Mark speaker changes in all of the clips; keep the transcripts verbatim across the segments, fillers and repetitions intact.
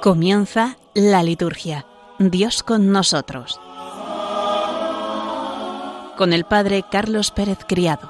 Speaker 1: Comienza la liturgia. Dios con nosotros. Con el Padre Carlos Pérez Criado.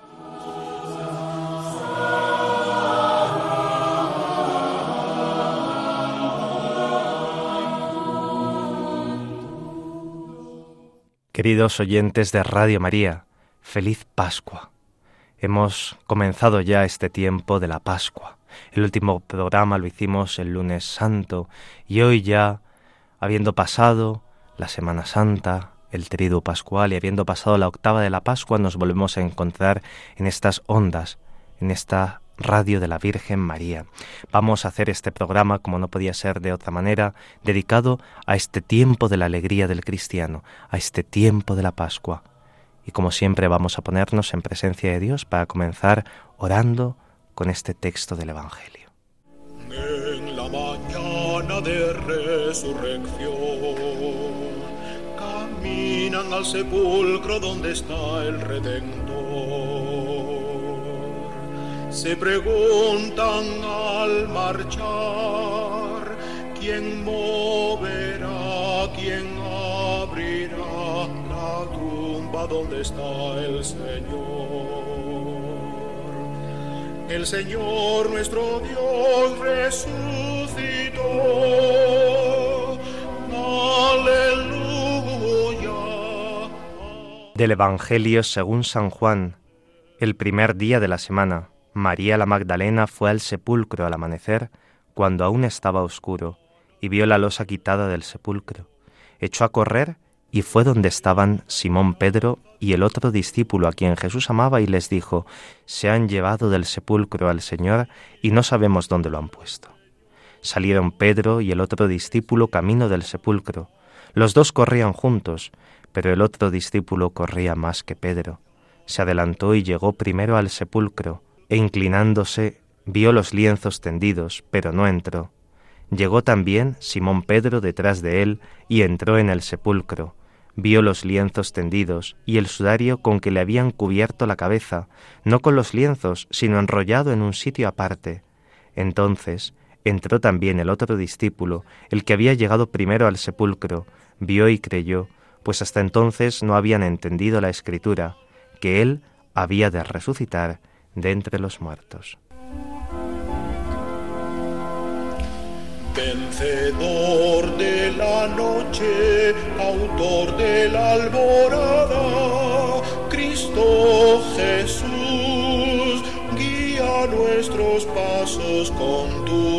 Speaker 2: Queridos oyentes de Radio María, feliz Pascua. Hemos comenzado ya este tiempo de la Pascua. El último programa lo hicimos el lunes santo y hoy ya, habiendo pasado la Semana Santa, el Triduo Pascual y habiendo pasado la octava de la Pascua, nos volvemos a encontrar en estas ondas, en esta radio de la Virgen María. Vamos a hacer este programa, como no podía ser de otra manera, dedicado a este tiempo de la alegría del cristiano, a este tiempo de la Pascua. Y como siempre vamos a ponernos en presencia de Dios para comenzar orando con este texto del Evangelio.
Speaker 3: En la mañana de resurrección caminan al sepulcro donde está el Redentor. Se preguntan al marchar, ¿quién moverá, quién abrirá la tumba donde está el Señor? El Señor nuestro Dios resucitó. Aleluya.
Speaker 2: Del Evangelio según San Juan. El primer día de la semana, María la Magdalena fue al sepulcro al amanecer, cuando aún estaba oscuro, y vio la losa quitada del sepulcro. Echó a correr y fue donde estaban Simón Pedro y el otro discípulo a quien Jesús amaba y les dijo: «Se han llevado del sepulcro al Señor y no sabemos dónde lo han puesto». Salieron Pedro y el otro discípulo camino del sepulcro. Los dos corrían juntos, pero el otro discípulo corría más que Pedro. Se adelantó y llegó primero al sepulcro, e inclinándose vio los lienzos tendidos, pero no entró. Llegó también Simón Pedro detrás de él y entró en el sepulcro. Vio los lienzos tendidos y el sudario con que le habían cubierto la cabeza, no con los lienzos, sino enrollado en un sitio aparte. Entonces entró también el otro discípulo, el que había llegado primero al sepulcro, vio y creyó, pues hasta entonces no habían entendido la Escritura, que él había de resucitar de entre los muertos.
Speaker 3: Vencedor de la noche, autor de la alborada, Cristo Jesús, guía nuestros pasos con tu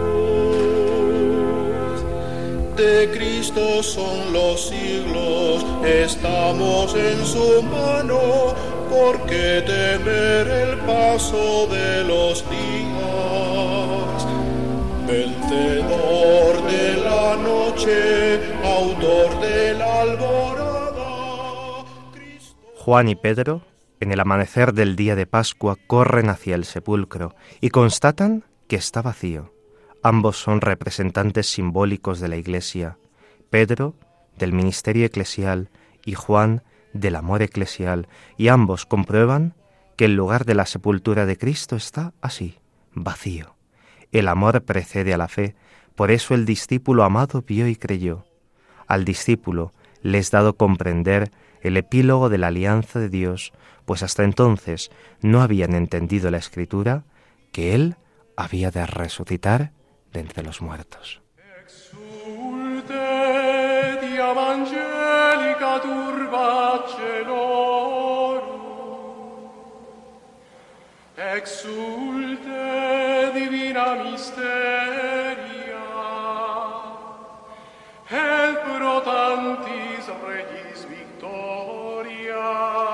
Speaker 3: luz. De Cristo son los siglos, estamos en su mano, ¿por qué temer el paso de los días? Vencedor de la noche, autor de la alborada. Cristo...
Speaker 2: Juan y Pedro, en el amanecer del día de Pascua, corren hacia el sepulcro y constatan que está vacío. Ambos son representantes simbólicos de la Iglesia. Pedro, del ministerio eclesial, y Juan, del amor eclesial, y ambos comprueban que el lugar de la sepultura de Cristo está así, vacío. El amor precede a la fe, por eso el discípulo amado vio y creyó. Al discípulo le es dado comprender el epílogo de la alianza de Dios, pues hasta entonces no habían entendido la Escritura, que Él había de resucitar de entre los muertos.
Speaker 3: Exulte Dia Angelica turba celorum, exulte divina misteria, et pro tantis regis victoria,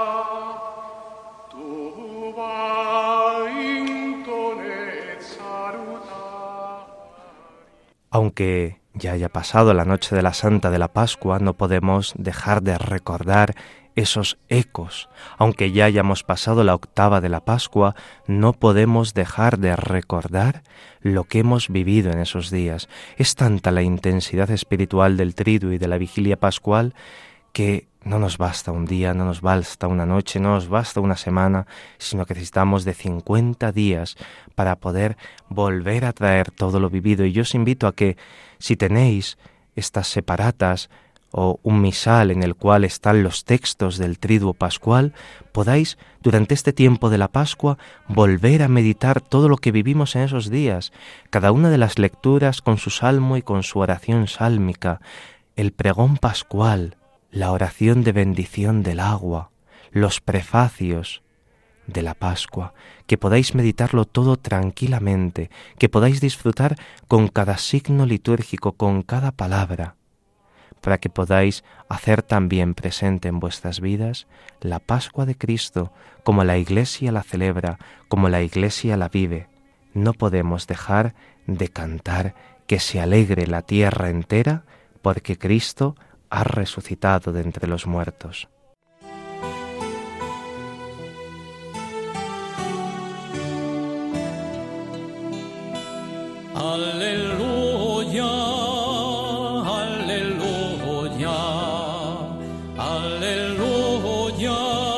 Speaker 3: tuba intonet salutar.
Speaker 2: Aunque ya haya pasado la noche de la Santa de la Pascua, no podemos dejar de recordar esos ecos. Aunque ya hayamos pasado la octava de la Pascua, no podemos dejar de recordar lo que hemos vivido en esos días. Es tanta la intensidad espiritual del Triduo y de la Vigilia Pascual que no nos basta un día, no nos basta una noche, no nos basta una semana, sino que necesitamos de cincuenta días para poder volver a traer todo lo vivido. Y yo os invito a que, si tenéis estas separatas o un misal en el cual están los textos del Triduo Pascual, podáis durante este tiempo de la Pascua volver a meditar todo lo que vivimos en esos días, cada una de las lecturas con su salmo y con su oración sálmica, el pregón pascual, la oración de bendición del agua, los prefacios de la Pascua, que podáis meditarlo todo tranquilamente, que podáis disfrutar con cada signo litúrgico, con cada palabra, para que podáis hacer también presente en vuestras vidas la Pascua de Cristo, como la Iglesia la celebra, como la Iglesia la vive. No podemos dejar de cantar que se alegre la tierra entera, porque Cristo ha resucitado de entre los muertos.
Speaker 4: Aleluya, aleluya, aleluya,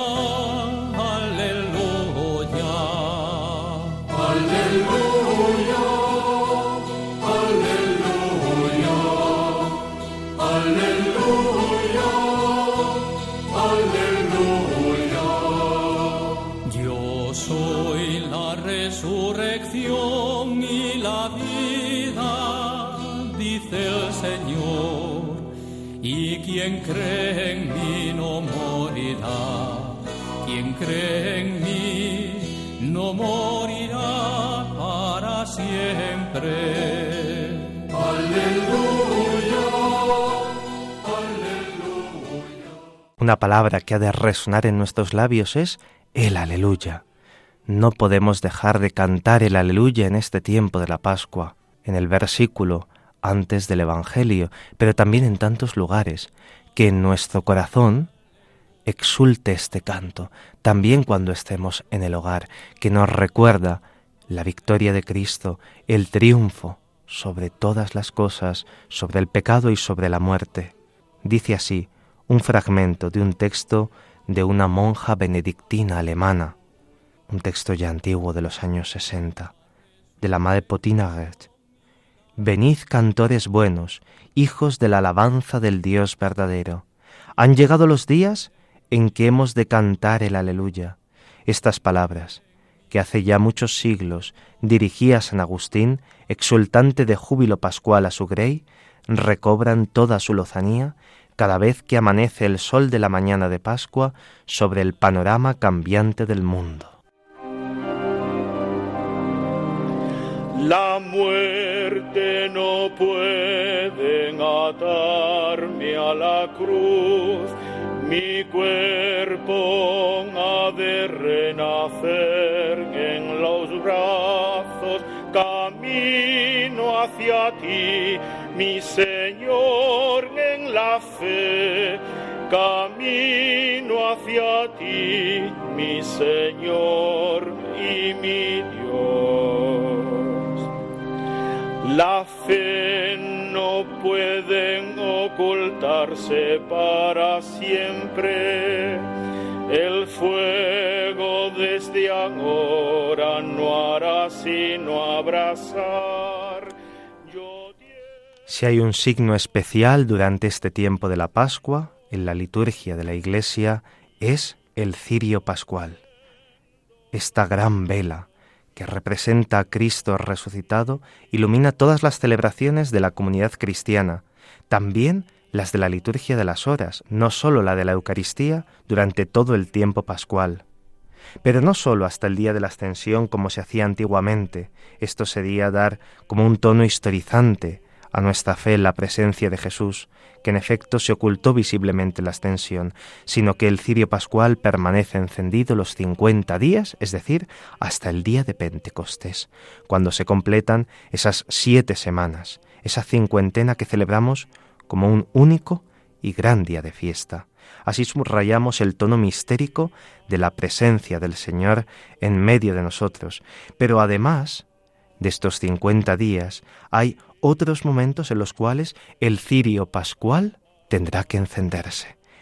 Speaker 4: aleluya, aleluya, aleluya, aleluya, aleluya. Yo soy la resurrección y la vida, dice el Señor, y quien cree en mí no morirá, quien cree en mí no morirá para siempre. Aleluya, aleluya.
Speaker 2: Una palabra que ha de resonar en nuestros labios es el aleluya. No podemos dejar de cantar el aleluya en este tiempo de la Pascua, en el versículo antes del Evangelio, pero también en tantos lugares, que en nuestro corazón exulte este canto, también cuando estemos en el hogar, que nos recuerda la victoria de Cristo, el triunfo sobre todas las cosas, sobre el pecado y sobre la muerte. Dice así un fragmento de un texto de una monja benedictina alemana, un texto ya antiguo de los años sesenta, de la Madre Potinaret. Venid, cantores buenos, hijos de la alabanza del Dios verdadero. Han llegado los días en que hemos de cantar el aleluya. Estas palabras, que hace ya muchos siglos dirigía San Agustín, exultante de júbilo pascual a su grey, recobran toda su lozanía cada vez que amanece el sol de la mañana de Pascua sobre el panorama cambiante del mundo.
Speaker 3: La muerte no pueden atarme a la cruz, mi cuerpo ha de renacer en los brazos, camino hacia ti, mi Señor, en la fe, camino hacia ti, mi Señor y mi Dios. La fe no pueden ocultarse para siempre, el fuego desde ahora no hará sino abrazar. Yo...
Speaker 2: Si hay un signo especial durante este tiempo de la Pascua, en la liturgia de la Iglesia, es el cirio pascual. Esta gran vela que representa a Cristo resucitado, ilumina todas las celebraciones de la comunidad cristiana, también las de la liturgia de las horas, no sólo la de la Eucaristía, durante todo el tiempo pascual. Pero no sólo hasta el día de la Ascensión como se hacía antiguamente, esto sería dar como un tono historizante a nuestra fe en la presencia de Jesús, que en efecto se ocultó visiblemente en la Ascensión, sino que el cirio pascual permanece encendido los cincuenta días, es decir, hasta el día de Pentecostés, cuando se completan esas siete semanas, esa cincuentena que celebramos como un único y gran día de fiesta. Así subrayamos el tono mistérico de la presencia del Señor en medio de nosotros, pero además de estos cincuenta días hay otros momentos en los cuales el cirio pascual tendrá que encenderse.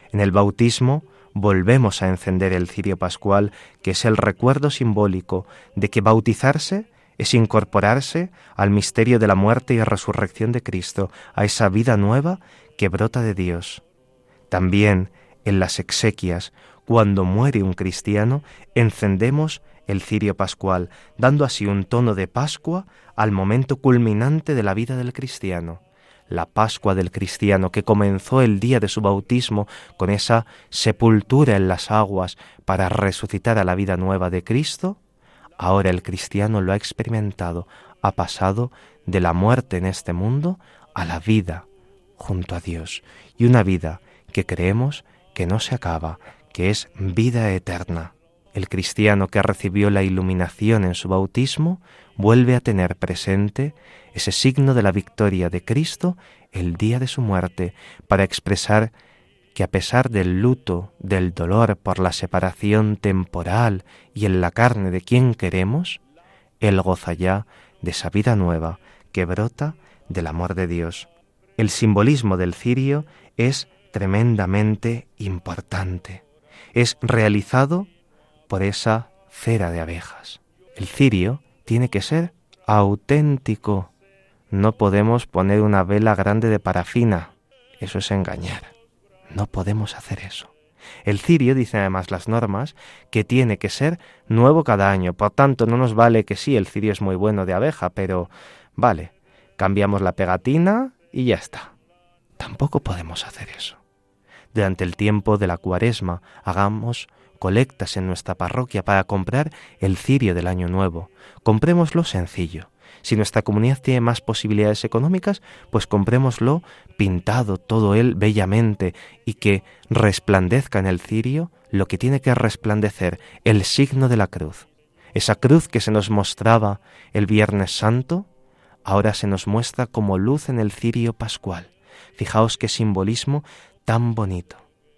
Speaker 2: En el bautismo volvemos a encender el cirio pascual, que es el recuerdo simbólico de que bautizarse es incorporarse al misterio de la muerte y resurrección de Cristo, a esa vida nueva que brota de Dios. También en las exequias, cuando muere un cristiano, encendemos el cirio pascual, dando así un tono de Pascua al momento culminante de la vida del cristiano. La Pascua del cristiano, que comenzó el día de su bautismo con esa sepultura en las aguas para resucitar a la vida nueva de Cristo, ahora el cristiano lo ha experimentado, ha pasado de la muerte en este mundo a la vida junto a Dios, y una vida que creemos que no se acaba, que es vida eterna. El cristiano que recibió la iluminación en su bautismo vuelve a tener presente ese signo de la victoria de Cristo el día de su muerte, para expresar que a pesar del luto, del dolor por la separación temporal y en la carne de quien queremos, Él goza ya de esa vida nueva que brota del amor de Dios. El simbolismo del cirio es tremendamente importante. Es realizado por esa cera de abejas. El cirio tiene que ser auténtico. No podemos poner una vela grande de parafina. Eso es engañar. No podemos hacer eso. El cirio, dicen además las normas, que tiene que ser nuevo cada año. Por tanto, no nos vale que sí, el cirio es muy bueno de abeja, pero vale, cambiamos la pegatina y ya está. Tampoco podemos hacer eso. Durante el tiempo de la Cuaresma, hagamos colectas en nuestra parroquia para comprar el cirio del Año Nuevo. Comprémoslo sencillo. Si nuestra comunidad tiene más posibilidades económicas, pues comprémoslo pintado todo él bellamente y que resplandezca en el cirio lo que tiene que resplandecer, el signo de la cruz. Esa cruz que se nos mostraba el Viernes Santo, ahora se nos muestra como luz en el cirio pascual. Fijaos qué simbolismo tan bonito.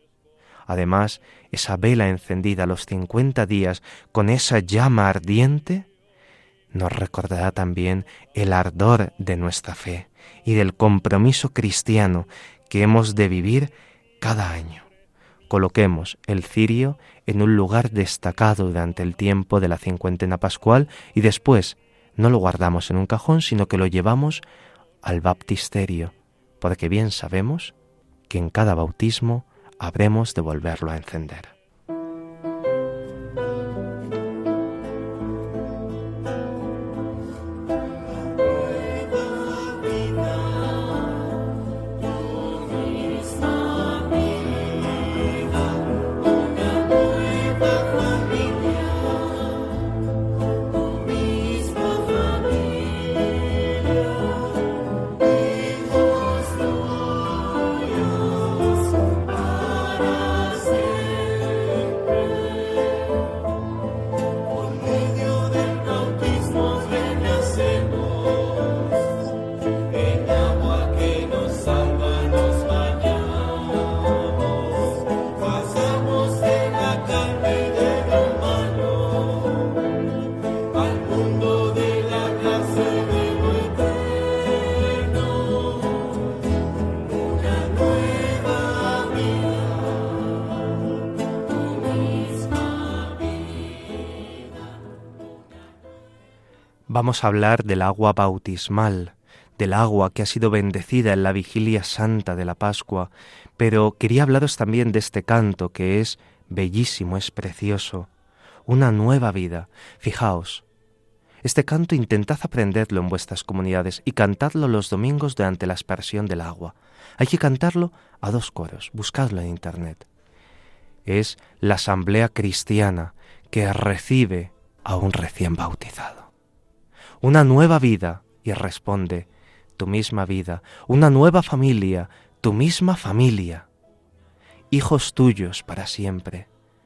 Speaker 2: Además, esa vela encendida a los cincuenta días con esa llama ardiente nos recordará también el ardor de nuestra fe y del compromiso cristiano que hemos de vivir cada año. Coloquemos el cirio en un lugar destacado durante el tiempo de la cincuentena pascual y después no lo guardamos en un cajón, sino que lo llevamos al baptisterio, porque bien sabemos que en cada bautismo habremos de volverlo a encender. Vamos a hablar del agua bautismal, del agua que ha sido bendecida en la vigilia santa de la Pascua, pero quería hablaros también de este canto que es bellísimo, es precioso, una nueva vida. Fijaos, este canto intentad aprenderlo en vuestras comunidades y cantadlo los domingos durante la aspersión del agua. Hay que cantarlo a dos coros, buscadlo en internet. Es la asamblea cristiana que recibe a un recién bautizado. Una nueva vida, y responde, tu misma vida. Una nueva familia, tu misma familia. Hijos tuyos para siempre.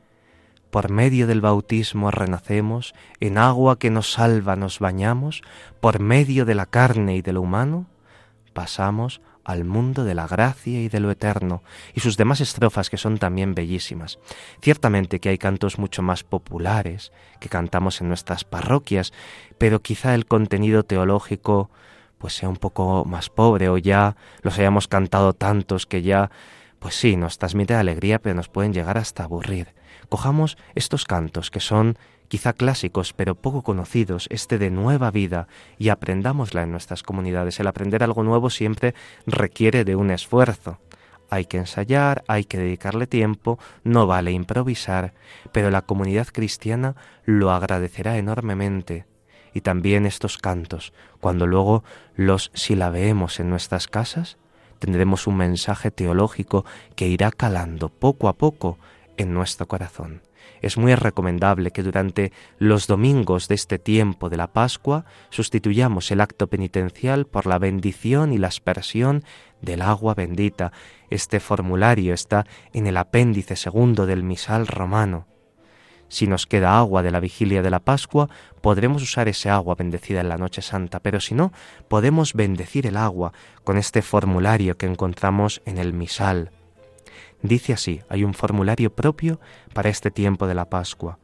Speaker 2: Por medio del bautismo renacemos, en agua que nos salva nos bañamos, por medio de la carne y de lo humano, pasamos al mundo de la gracia y de lo eterno, y sus demás estrofas que son también bellísimas. Ciertamente que hay cantos mucho más populares que cantamos en nuestras parroquias, pero quizá el contenido teológico pues sea un poco más pobre, o ya los hayamos cantado tantos que ya pues sí, nos transmite alegría, pero nos pueden llegar hasta aburrir. Cojamos estos cantos que son quizá clásicos, pero poco conocidos, este de nueva vida, y aprendámosla en nuestras comunidades. El aprender algo nuevo siempre requiere de un esfuerzo. Hay que ensayar, hay que dedicarle tiempo, no vale improvisar, pero la comunidad cristiana lo agradecerá enormemente. Y también estos cantos, cuando luego los silabeemos en nuestras casas, tendremos un mensaje teológico que irá calando poco a poco en nuestro corazón. Es muy recomendable que durante los domingos de este tiempo de la Pascua sustituyamos el acto penitencial por la bendición y la aspersión del agua bendita. Este formulario está en el apéndice segundo del misal romano. Si nos queda agua de la vigilia de la Pascua, podremos usar ese agua bendecida en la Noche Santa, pero si no, podemos bendecir el agua con este formulario que encontramos en el misal. Dice así, hay un formulario propio para este tiempo de la Pascua.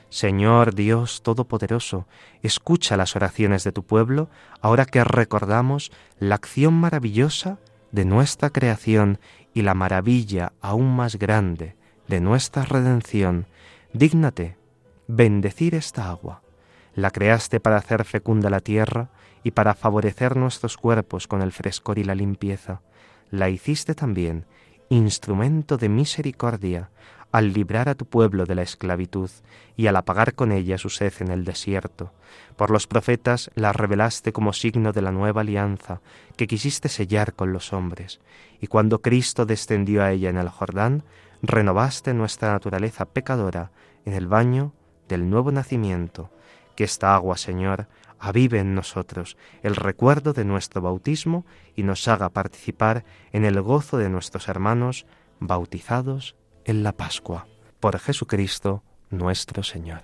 Speaker 2: Señor Dios Todopoderoso, escucha las oraciones de tu pueblo, ahora que recordamos la acción maravillosa de nuestra creación y la maravilla aún más grande de nuestra redención. Dígnate bendecir esta agua. La creaste para hacer fecunda la tierra y para favorecer nuestros cuerpos con el frescor y la limpieza. La hiciste también instrumento de misericordia al librar a tu pueblo de la esclavitud y al apagar con ella su sed en el desierto. Por los profetas la revelaste como signo de la nueva alianza que quisiste sellar con los hombres, y cuando Cristo descendió a ella en el Jordán, renovaste nuestra naturaleza pecadora en el baño del nuevo nacimiento. Que esta agua, Señor, avive en nosotros el recuerdo de nuestro bautismo y nos haga participar en el gozo de nuestros hermanos bautizados en la Pascua. Por Jesucristo nuestro Señor.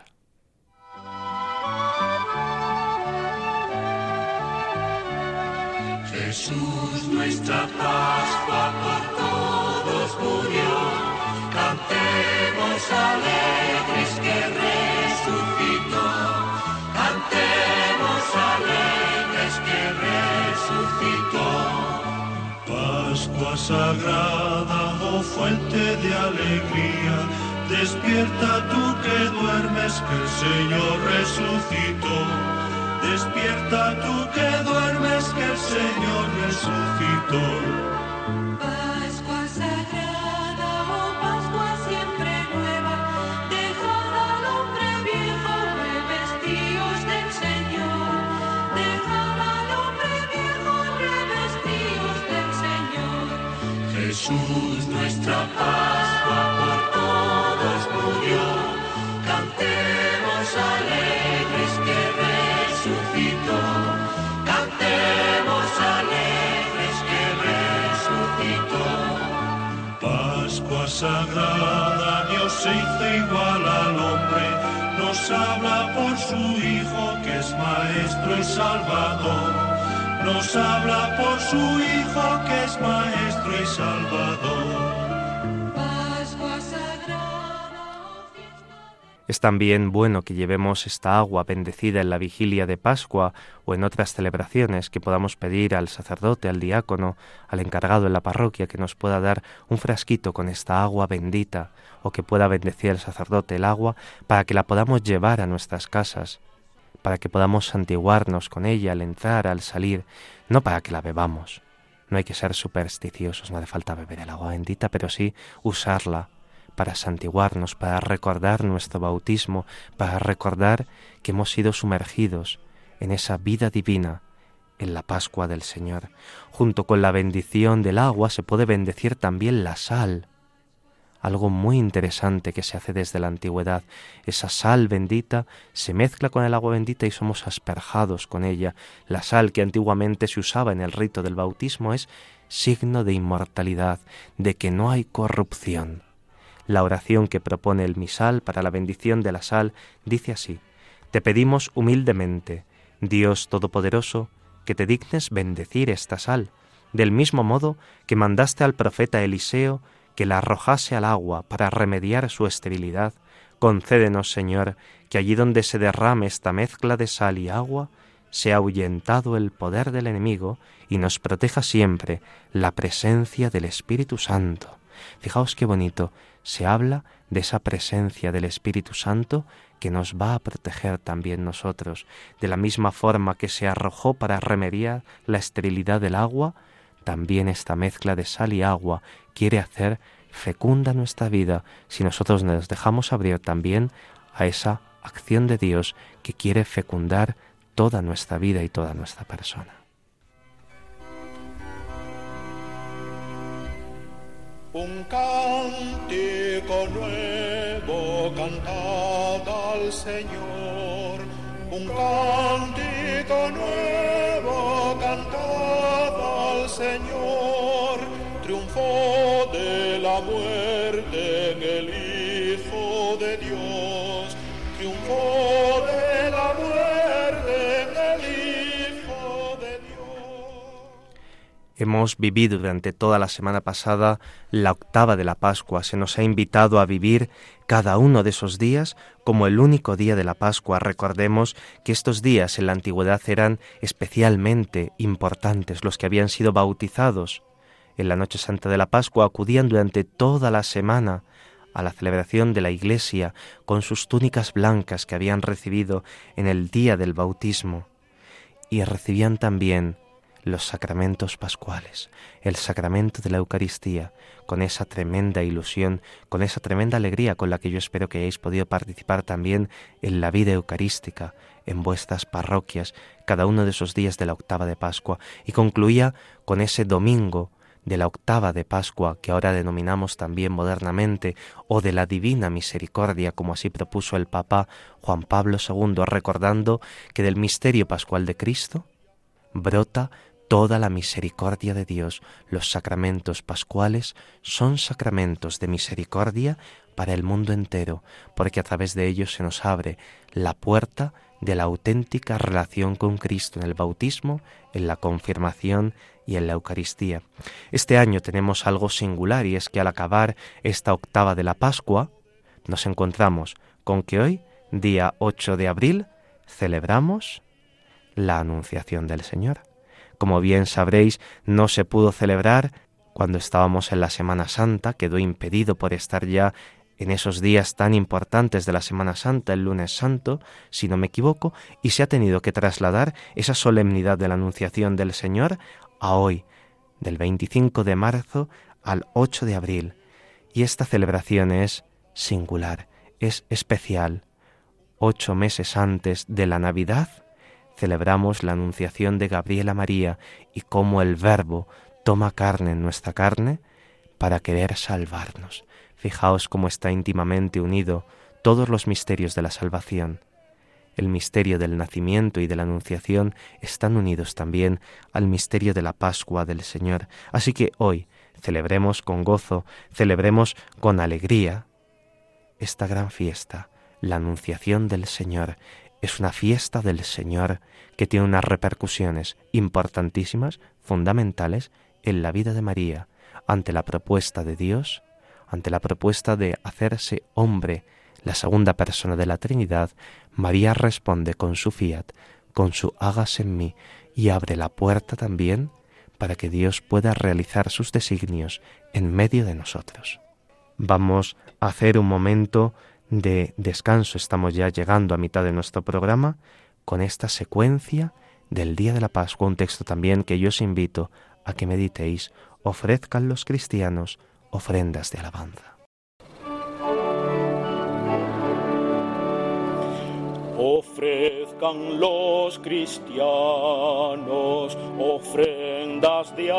Speaker 5: Jesús, nuestra Pascua, por todos murió. Cantemos alegres que resucitó. Cantemos alegres que resucitó.
Speaker 3: Pascua sagrada, oh fuente de alegría, despierta tú que duermes, que el Señor resucitó. Despierta tú que duermes, que el Señor resucitó.
Speaker 5: Pascua sagrada, oh Pascua siempre nueva, dejad al hombre viejo, revestíos del Señor. Dejad al hombre viejo, revestíos del Señor. Jesús, nuestra Pascua, por todos murió. Cantemos alegres que resucitó. Cantemos alegres que resucitó.
Speaker 3: Pascua sagrada, Dios se hizo igual al hombre, nos habla por su Hijo que es Maestro y Salvador. Nos habla por su Hijo que es Maestro y Salvador.
Speaker 2: Es también bueno que llevemos esta agua bendecida en la vigilia de Pascua o en otras celebraciones, que podamos pedir al sacerdote, al diácono, al encargado en la parroquia que nos pueda dar un frasquito con esta agua bendita, o que pueda bendecir el sacerdote el agua para que la podamos llevar a nuestras casas, para que podamos santiguarnos con ella al entrar, al salir, no para que la bebamos. No hay que ser supersticiosos, no hace falta beber el agua bendita, pero sí usarla para santiguarnos, para recordar nuestro bautismo, para recordar que hemos sido sumergidos en esa vida divina, en la Pascua del Señor. Junto con la bendición del agua se puede bendecir también la sal, algo muy interesante que se hace desde la antigüedad. Esa sal bendita se mezcla con el agua bendita y somos asperjados con ella. La sal que antiguamente se usaba en el rito del bautismo es signo de inmortalidad, de que no hay corrupción. La oración que propone el misal para la bendición de la sal dice así: te pedimos humildemente, Dios Todopoderoso, que te dignes bendecir esta sal, del mismo modo que mandaste al profeta Eliseo que la arrojase al agua para remediar su esterilidad. Concédenos, Señor, que allí donde se derrame esta mezcla de sal y agua, sea ahuyentado el poder del enemigo y nos proteja siempre la presencia del Espíritu Santo. Fijaos qué bonito, se habla de esa presencia del Espíritu Santo que nos va a proteger también nosotros. De la misma forma que se arrojó para remediar la esterilidad del agua, también esta mezcla de sal y agua quiere hacer fecunda nuestra vida si nosotros nos dejamos abrir también a esa acción de Dios que quiere fecundar toda nuestra vida y toda nuestra persona.
Speaker 3: Un cántico nuevo cantad al Señor, un cántico nuevo cantad al Señor, triunfó de la muerte en el Hijo de Dios, triunfó de la muerte en el Hijo de Dios.
Speaker 2: Hemos vivido durante toda la semana pasada la octava de la Pascua. Se nos ha invitado a vivir cada uno de esos días como el único día de la Pascua. Recordemos que estos días en la antigüedad eran especialmente importantes. Los que habían sido bautizados en la noche santa de la Pascua acudían durante toda la semana a la celebración de la Iglesia con sus túnicas blancas que habían recibido en el día del bautismo, y recibían también los sacramentos pascuales, el sacramento de la Eucaristía, con esa tremenda ilusión, con esa tremenda alegría con la que yo espero que hayáis podido participar también en la vida eucarística, en vuestras parroquias, cada uno de esos días de la octava de Pascua, y concluía con ese domingo de la octava de Pascua, que ahora denominamos también modernamente, o de la Divina Misericordia, como así propuso el Papa Juan Pablo segundo, recordando que del misterio pascual de Cristo brota toda la misericordia de Dios. Los sacramentos pascuales son sacramentos de misericordia para el mundo entero, porque a través de ellos se nos abre la puerta de la auténtica relación con Cristo en el bautismo, en la confirmación y en la Eucaristía. Este año tenemos algo singular, y es que al acabar esta octava de la Pascua nos encontramos con que hoy, día ocho de abril, celebramos la Anunciación del Señor. Como bien sabréis, no se pudo celebrar cuando estábamos en la Semana Santa, quedó impedido por estar ya en esos días tan importantes de la Semana Santa, el lunes santo, si no me equivoco, y se ha tenido que trasladar esa solemnidad de la Anunciación del Señor a hoy, del veinticinco de marzo al ocho de abril. Y esta celebración es singular, es especial. Ocho meses antes de la Navidad, celebramos la Anunciación de Gabriel a María y cómo el Verbo toma carne en nuestra carne para querer salvarnos. Fijaos cómo está íntimamente unido todos los misterios de la salvación. El misterio del nacimiento y de la Anunciación están unidos también al misterio de la Pascua del Señor. Así que hoy celebremos con gozo, celebremos con alegría esta gran fiesta, la Anunciación del Señor. Es una fiesta del Señor que tiene unas repercusiones importantísimas, fundamentales, en la vida de María, ante la propuesta de Dios, ante la propuesta de hacerse hombre, la segunda persona de la Trinidad. María responde con su fiat, con su hágase en mí, y abre la puerta también para que Dios pueda realizar sus designios en medio de nosotros. Vamos a hacer un momento de descanso. Estamos ya llegando a mitad de nuestro programa con esta secuencia del Día de la Pascua, un texto también que yo os invito a que meditéis. Ofrezcan los cristianos ofrendas de alabanza.
Speaker 4: Ofrezcan los cristianos ofrendas de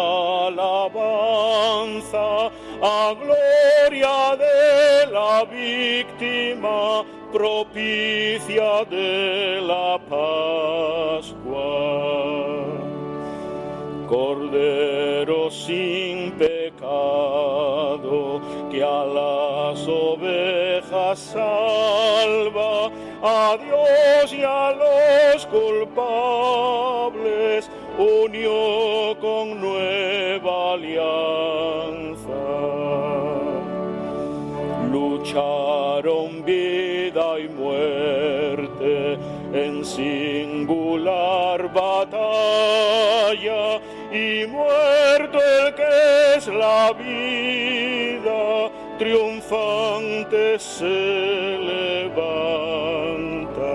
Speaker 4: alabanza a gloria de la víctima propicia de la Pascua. Cordero sin pecado, que a las ovejas salva, a Dios y a los culpables unió con nueva alianza. Lucharon vida y muerte en singular batalla, y muerto el que es la vida, fuerza triunfante se levanta,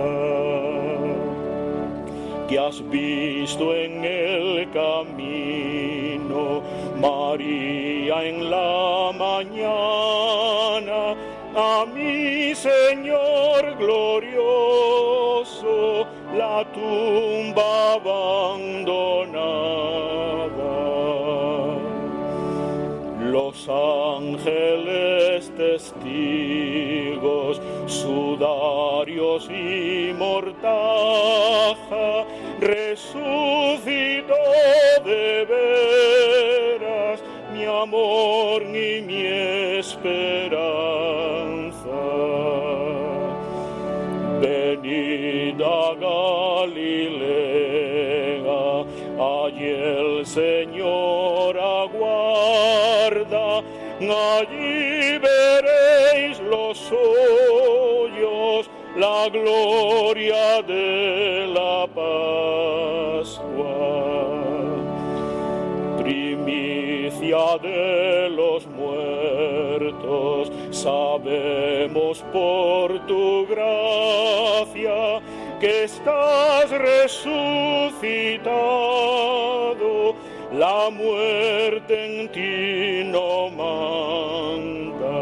Speaker 4: que has visto en el camino, María en la mañana, a mi Señor glorioso, la tumba abandonada. Los ángeles testigos, sudarios y mortaja, resucitó de veras mi amor ni mi esperanza. Venid a Galilea, allí el Señor aguarda, allí veréis los hoyos, la gloria de la Pascua. Primicia de los muertos, sabemos por tu gracia que estás resucitado, la muerte en ti no manda.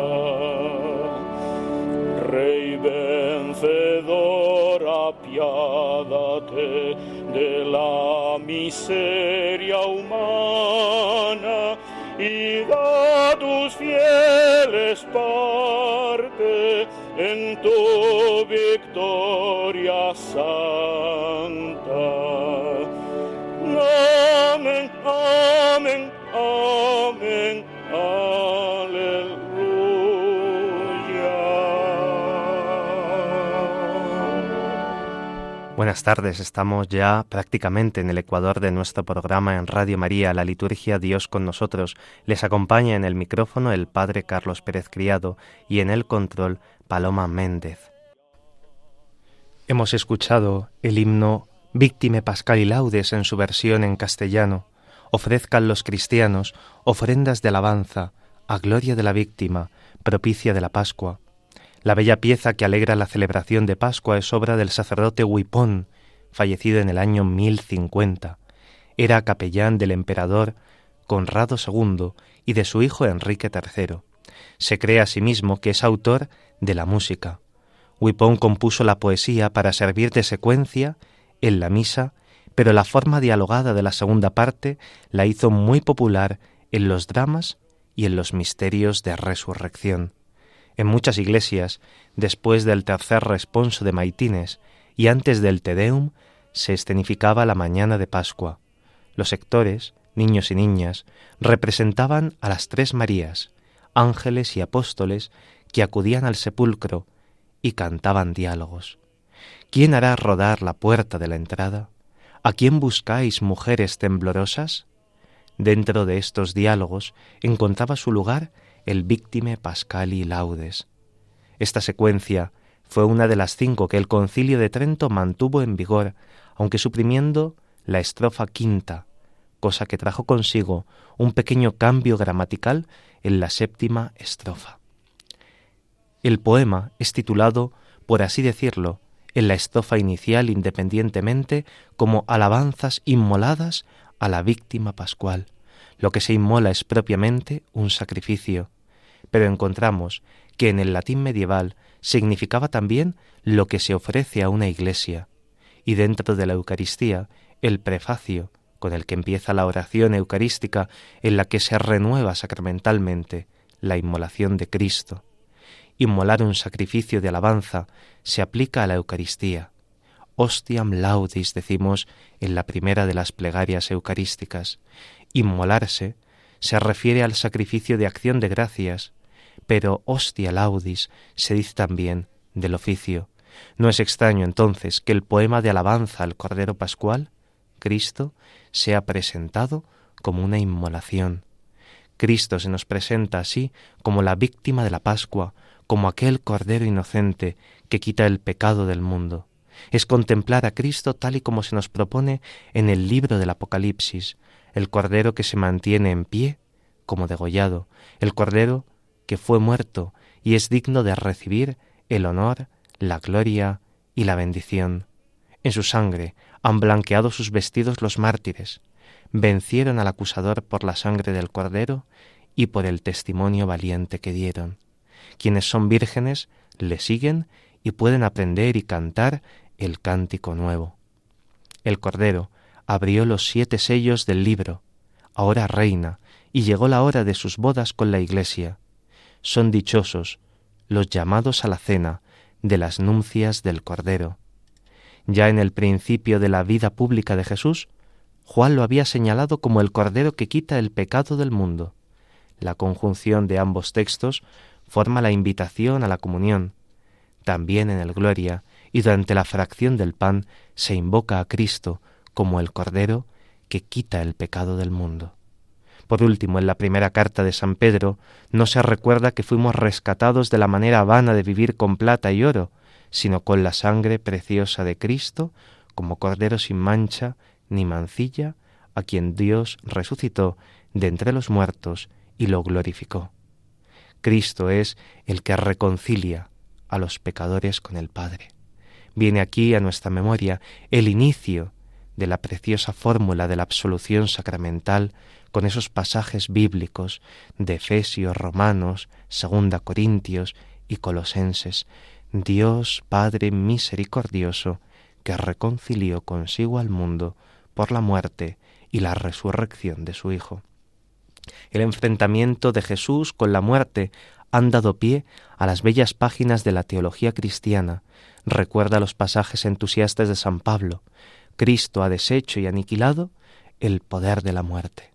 Speaker 4: Rey vencedor, apiádate de la miseria humana y da a tus fieles parte en tu victoria santa. Amén, amén, amén, aleluya.
Speaker 2: Buenas tardes, estamos ya prácticamente en el ecuador de nuestro programa en Radio María, la liturgia Dios con nosotros. Les acompaña en el micrófono el Padre Carlos Pérez Criado y en el control Paloma Méndez. Hemos escuchado el himno Victime Pascali Laudes en su versión en castellano. Ofrezcan los cristianos ofrendas de alabanza a gloria de la víctima, propicia de la Pascua. La bella pieza que alegra la celebración de Pascua es obra del sacerdote Huipón, fallecido en el año mil cincuenta. Era capellán del emperador Conrado segundo y de su hijo Enrique tercero. Se cree asimismo que es autor de la música. Huipón compuso la poesía para servir de secuencia en la misa, pero la forma dialogada de la segunda parte la hizo muy popular en los dramas y en los misterios de resurrección. En muchas iglesias, después del tercer responso de maitines y antes del Te Deum, se escenificaba la mañana de Pascua. Los sectores, niños y niñas, representaban a las tres Marías, ángeles y apóstoles que acudían al sepulcro y cantaban diálogos. ¿Quién hará rodar la puerta de la entrada? ¿A quién buscáis, mujeres temblorosas? Dentro de estos diálogos encontraba su lugar el Victime Pascali Laudes. Esta secuencia fue una de las cinco que el Concilio de Trento mantuvo en vigor, aunque suprimiendo la estrofa quinta, cosa que trajo consigo un pequeño cambio gramatical en la séptima estrofa. El poema es titulado, por así decirlo, en la estrofa inicial independientemente como alabanzas inmoladas a la víctima pascual. Lo que se inmola es propiamente un sacrificio, pero encontramos que en el latín medieval significaba también lo que se ofrece a una iglesia, y dentro de la Eucaristía, el prefacio, con el que empieza la oración eucarística en la que se renueva sacramentalmente la inmolación de Cristo. Inmolar un sacrificio de alabanza se aplica a la Eucaristía. Ostiam laudis decimos en la primera de las plegarias eucarísticas. Inmolarse se refiere al sacrificio de acción de gracias, pero hostia laudis se dice también del oficio. No es extraño entonces que el poema de alabanza al Cordero Pascual, Cristo, sea presentado como una inmolación. Cristo se nos presenta así como la víctima de la Pascua, como aquel Cordero inocente que quita el pecado del mundo. Es contemplar a Cristo tal y como se nos propone en el libro del Apocalipsis, el Cordero que se mantiene en pie como degollado, el Cordero que fue muerto y es digno de recibir el honor, la gloria y la bendición. En su sangre han blanqueado sus vestidos los mártires, vencieron al acusador por la sangre del Cordero y por el testimonio valiente que dieron. Quienes son vírgenes le siguen y pueden aprender y cantar el cántico nuevo. El Cordero abrió los siete sellos del libro, ahora reina, y llegó la hora de sus bodas con la Iglesia. Son dichosos los llamados a la cena de las nupcias del Cordero. Ya en el principio de la vida pública de Jesús, Juan lo había señalado como el Cordero que quita el pecado del mundo. La conjunción de ambos textos forma la invitación a la comunión. También en el Gloria y durante la fracción del pan se invoca a Cristo como el Cordero que quita el pecado del mundo. Por último, en la primera carta de San Pedro no se recuerda que fuimos rescatados de la manera vana de vivir con plata y oro, sino con la sangre preciosa de Cristo, como Cordero sin mancha ni mancilla, a quien Dios resucitó de entre los muertos y lo glorificó. Cristo es el que reconcilia a los pecadores con el Padre. Viene aquí a nuestra memoria el inicio de la preciosa fórmula de la absolución sacramental con esos pasajes bíblicos de Efesios, Romanos, Segunda Corintios y Colosenses. Dios Padre misericordioso, que reconcilió consigo al mundo por la muerte y la resurrección de su Hijo. El enfrentamiento de Jesús con la muerte han dado pie a las bellas páginas de la teología cristiana. Recuerda los pasajes entusiastas de San Pablo. Cristo ha deshecho y aniquilado el poder de la muerte.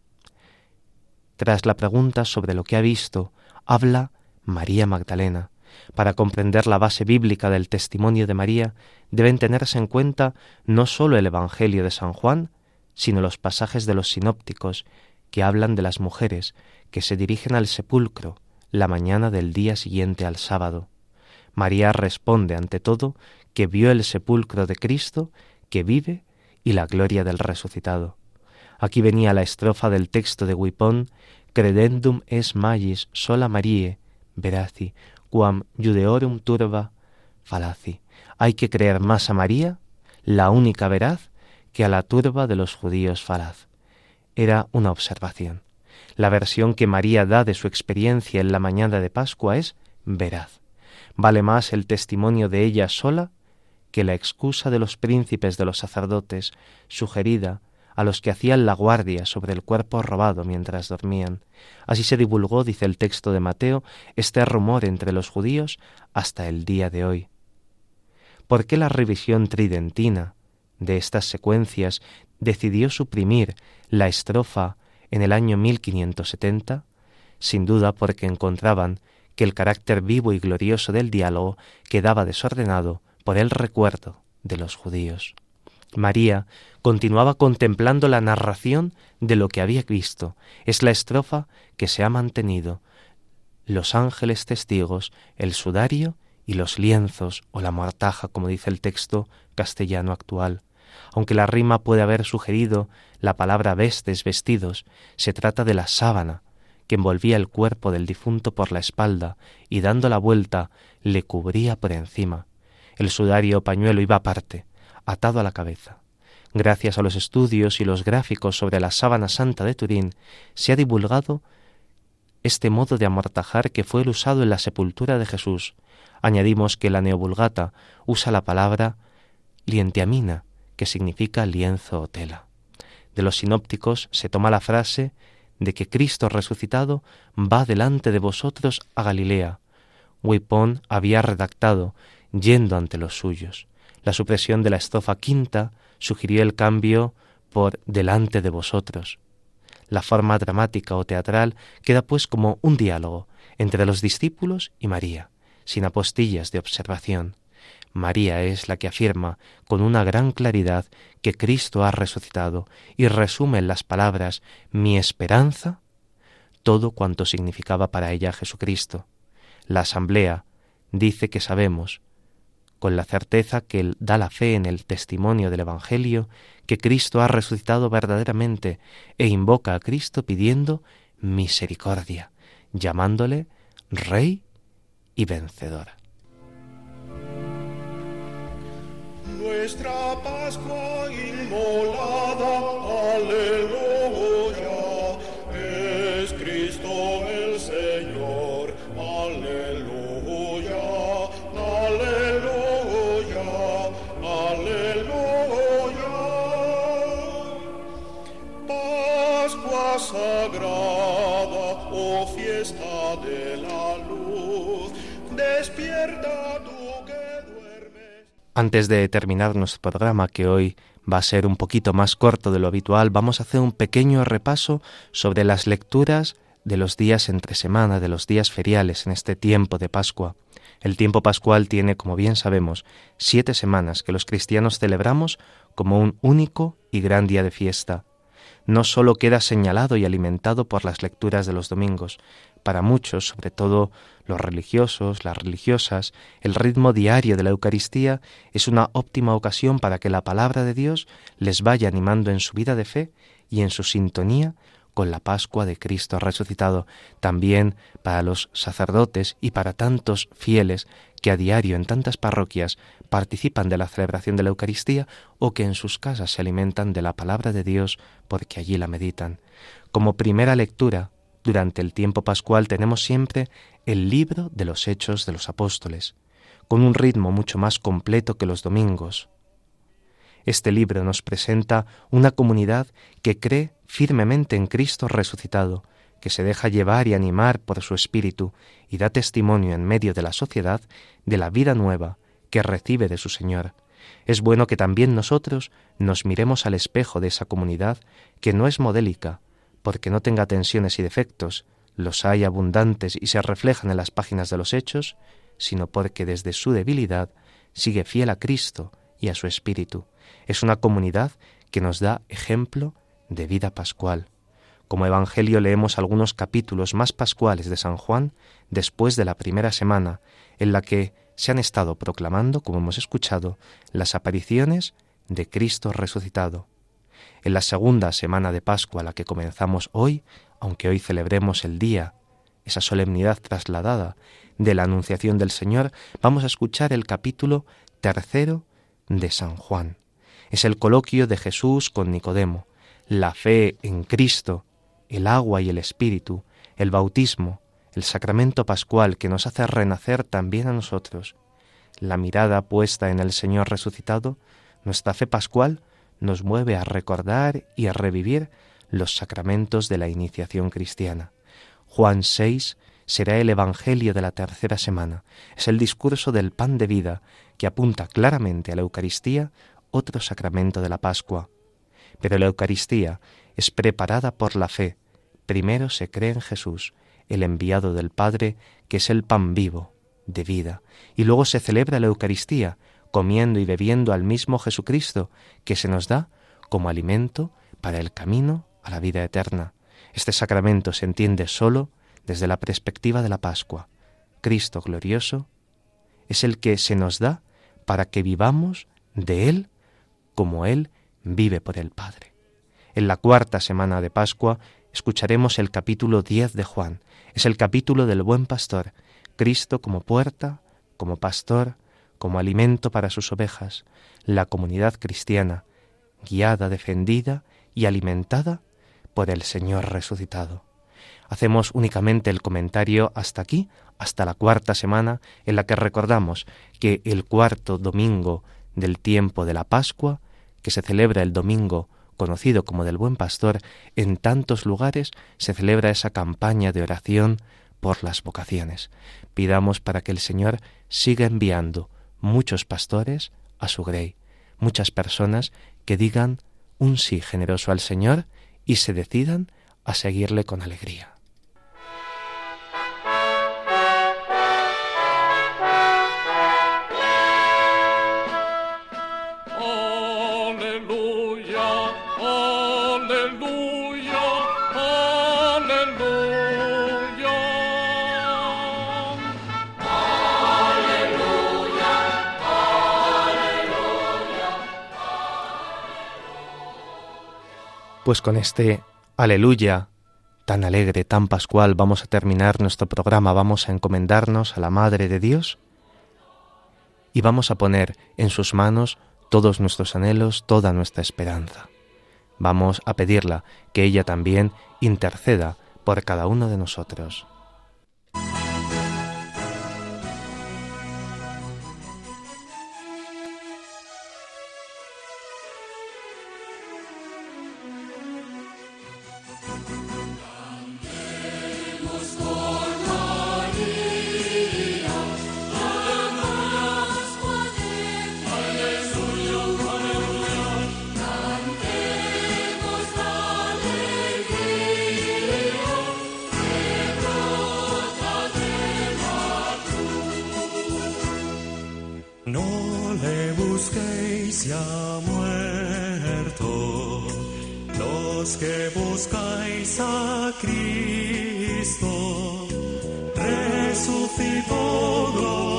Speaker 2: Tras la pregunta sobre lo que ha visto, habla María Magdalena. Para comprender la base bíblica del testimonio de María, deben tenerse en cuenta no sólo el Evangelio de San Juan, sino los pasajes de los sinópticos que hablan de las mujeres que se dirigen al sepulcro la mañana del día siguiente al sábado. María responde ante todo que vio el sepulcro de Cristo, que vive, y la gloria del resucitado. Aquí venía la estrofa del texto de Guipón: credendum es magis sola Mariae, veraci, quam judeorum turba falaci. Hay que creer más a María, la única veraz, que a la turba de los judíos falaz. Era una observación. La versión que María da de su experiencia en la mañana de Pascua es veraz. Vale más el testimonio de ella sola que la excusa de los príncipes de los sacerdotes, sugerida a los que hacían la guardia sobre el cuerpo robado mientras dormían. Así se divulgó, dice el texto de Mateo, este rumor entre los judíos hasta el día de hoy. ¿Por qué la revisión tridentina de estas secuencias decidió suprimir la estrofa en el año mil quinientos setenta? Sin duda porque encontraban que el carácter vivo y glorioso del diálogo quedaba desordenado por el recuerdo de los judíos. María continuaba contemplando la narración de lo que había visto. Es la estrofa que se ha mantenido. Los ángeles testigos, el sudario y los lienzos o la mortaja, como dice el texto castellano actual. Aunque la rima puede haber sugerido la palabra vestes, vestidos, se trata de la sábana que envolvía el cuerpo del difunto por la espalda y dando la vuelta le cubría por encima. El sudario o pañuelo iba aparte, atado a la cabeza. Gracias a los estudios y los gráficos sobre la sábana santa de Turín, se ha divulgado este modo de amortajar que fue el usado en la sepultura de Jesús. Añadimos que la Neovulgata usa la palabra lientiamina, que significa lienzo o tela. De los sinópticos se toma la frase de que Cristo resucitado va delante de vosotros a Galilea. Guipón había redactado yendo ante los suyos. La supresión de la estrofa quinta sugirió el cambio por delante de vosotros. La forma dramática o teatral queda pues como un diálogo entre los discípulos y María, sin apostillas de observación. María es la que afirma con una gran claridad que Cristo ha resucitado y resume en las palabras «mi esperanza» todo cuanto significaba para ella Jesucristo. La asamblea dice que sabemos, con la certeza que da la fe en el testimonio del Evangelio, que Cristo ha resucitado verdaderamente e invoca a Cristo pidiendo misericordia, llamándole Rey y vencedor.
Speaker 3: Nuestra Pascua inmolada, aleluya, es Cristo el Señor, aleluya, aleluya, aleluya. Pascua sagrada, oh fiesta de la luz, despierta tú que duermes.
Speaker 2: Antes de terminar nuestro programa, que hoy va a ser un poquito más corto de lo habitual, vamos a hacer un pequeño repaso sobre las lecturas de los días entre semana, de los días feriales en este tiempo de Pascua. El tiempo pascual tiene, como bien sabemos, siete semanas que los cristianos celebramos como un único y gran día de fiesta. No solo queda señalado y alimentado por las lecturas de los domingos. Para muchos, sobre todo los religiosos, las religiosas, el ritmo diario de la Eucaristía es una óptima ocasión para que la palabra de Dios les vaya animando en su vida de fe y en su sintonía con la Pascua de Cristo resucitado. También para los sacerdotes y para tantos fieles que a diario en tantas parroquias participan de la celebración de la Eucaristía o que en sus casas se alimentan de la palabra de Dios porque allí la meditan. Como primera lectura, durante el tiempo pascual tenemos siempre el libro de los Hechos de los Apóstoles, con un ritmo mucho más completo que los domingos. Este libro nos presenta una comunidad que cree firmemente en Cristo resucitado, que se deja llevar y animar por su Espíritu y da testimonio en medio de la sociedad de la vida nueva que recibe de su Señor. Es bueno que también nosotros nos miremos al espejo de esa comunidad que no es modélica, porque no tenga tensiones y defectos, los hay abundantes y se reflejan en las páginas de los Hechos, sino porque desde su debilidad sigue fiel a Cristo y a su Espíritu. Es una comunidad que nos da ejemplo de vida pascual. Como Evangelio leemos algunos capítulos más pascuales de San Juan después de la primera semana, en la que se han estado proclamando, como hemos escuchado, las apariciones de Cristo resucitado. En la segunda semana de Pascua, la que comenzamos hoy, aunque hoy celebremos el día, esa solemnidad trasladada de la Anunciación del Señor, vamos a escuchar el capítulo tercero de San Juan. Es el coloquio de Jesús con Nicodemo, la fe en Cristo, el agua y el Espíritu, el bautismo, el sacramento pascual que nos hace renacer también a nosotros. La mirada puesta en el Señor resucitado, nuestra fe pascual nos mueve a recordar y a revivir los sacramentos de la iniciación cristiana. Juan seis será el Evangelio de la tercera semana. Es el discurso del pan de vida que apunta claramente a la Eucaristía, otro sacramento de la Pascua. Pero la Eucaristía es preparada por la fe. Primero se cree en Jesús, el enviado del Padre, que es el pan vivo, de vida, y luego se celebra la Eucaristía, comiendo y bebiendo al mismo Jesucristo, que se nos da como alimento para el camino a la vida eterna. Este sacramento se entiende solo desde la perspectiva de la Pascua. Cristo glorioso es el que se nos da para que vivamos de Él como Él vive por el Padre. En la cuarta semana de Pascua escucharemos el capítulo diez de Juan. Es el capítulo del buen pastor, Cristo como puerta, como pastor, como alimento para sus ovejas, la comunidad cristiana, guiada, defendida y alimentada por el Señor resucitado. Hacemos únicamente el comentario hasta aquí, hasta la cuarta semana, en la que recordamos que el cuarto domingo del tiempo de la Pascua, que se celebra el domingo conocido como del Buen Pastor, en tantos lugares se celebra esa campaña de oración por las vocaciones. Pidamos para que el Señor siga enviando muchos pastores a su grey, muchas personas que digan un sí generoso al Señor y se decidan a seguirle con alegría. Pues con este aleluya tan alegre, tan pascual, vamos a terminar nuestro programa, vamos a encomendarnos a la Madre de Dios y vamos a poner en sus manos todos nuestros anhelos, toda nuestra esperanza. Vamos a pedirla que ella también interceda por cada uno de nosotros.
Speaker 3: No le busquéis, ya muerto, los que buscáis a Cristo, resucitó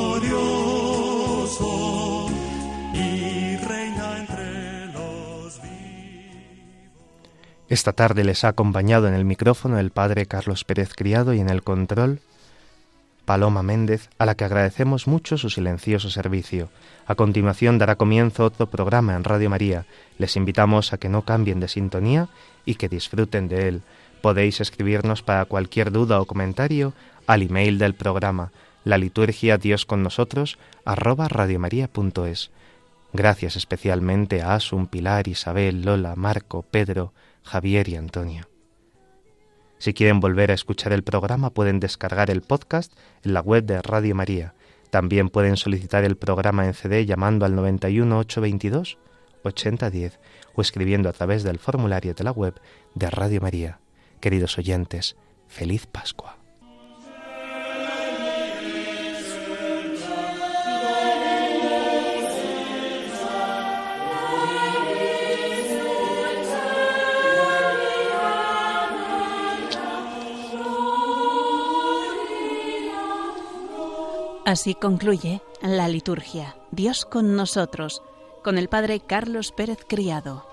Speaker 3: glorioso y reina entre los vivos.
Speaker 2: Esta tarde les ha acompañado en el micrófono el padre Carlos Pérez Criado y en el control Paloma Méndez, a la que agradecemos mucho su silencioso servicio. A continuación dará comienzo otro programa en Radio María. Les invitamos a que no cambien de sintonía y que disfruten de él. Podéis escribirnos para cualquier duda o comentario al email del programa, la liturgia Dios con nosotros, arroba radiomaria.es. Gracias especialmente a Asun, Pilar, Isabel, Lola, Marco, Pedro, Javier y Antonio. Si quieren volver a escuchar el programa, pueden descargar el podcast en la web de Radio María. También pueden solicitar el programa en C D llamando al noventa y uno, ochocientos veintidós, ochenta diez o escribiendo a través del formulario de la web de Radio María. Queridos oyentes, ¡feliz Pascua!
Speaker 1: Así concluye la liturgia Dios con nosotros, con el padre Carlos Pérez Criado.